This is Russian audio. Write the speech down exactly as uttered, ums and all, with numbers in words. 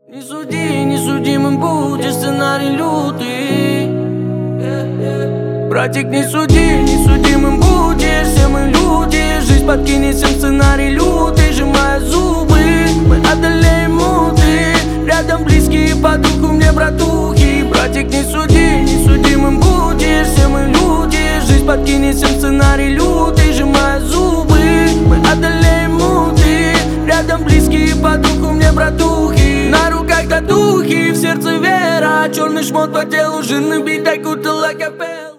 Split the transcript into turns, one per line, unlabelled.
Не суди, не судимым будешь, сценарий лютый. Братик, не суди, не судимым будешь, все мы люди. Жизнь подкинет всем сценарий лютый, сжимая зубы, мы одолеем муты. Рядом близкие по духу мне братухи. Братик, не суди, не судимым будешь, все мы люди. Жизнь подкинет всем сценарий лютый, сжимая зубы, мы одолеем муты. Рядом близкие по духу мне братухи. На руках татухи, в сердце вера. Черный шмот по телу, жирный бит, дай курта ла капелла.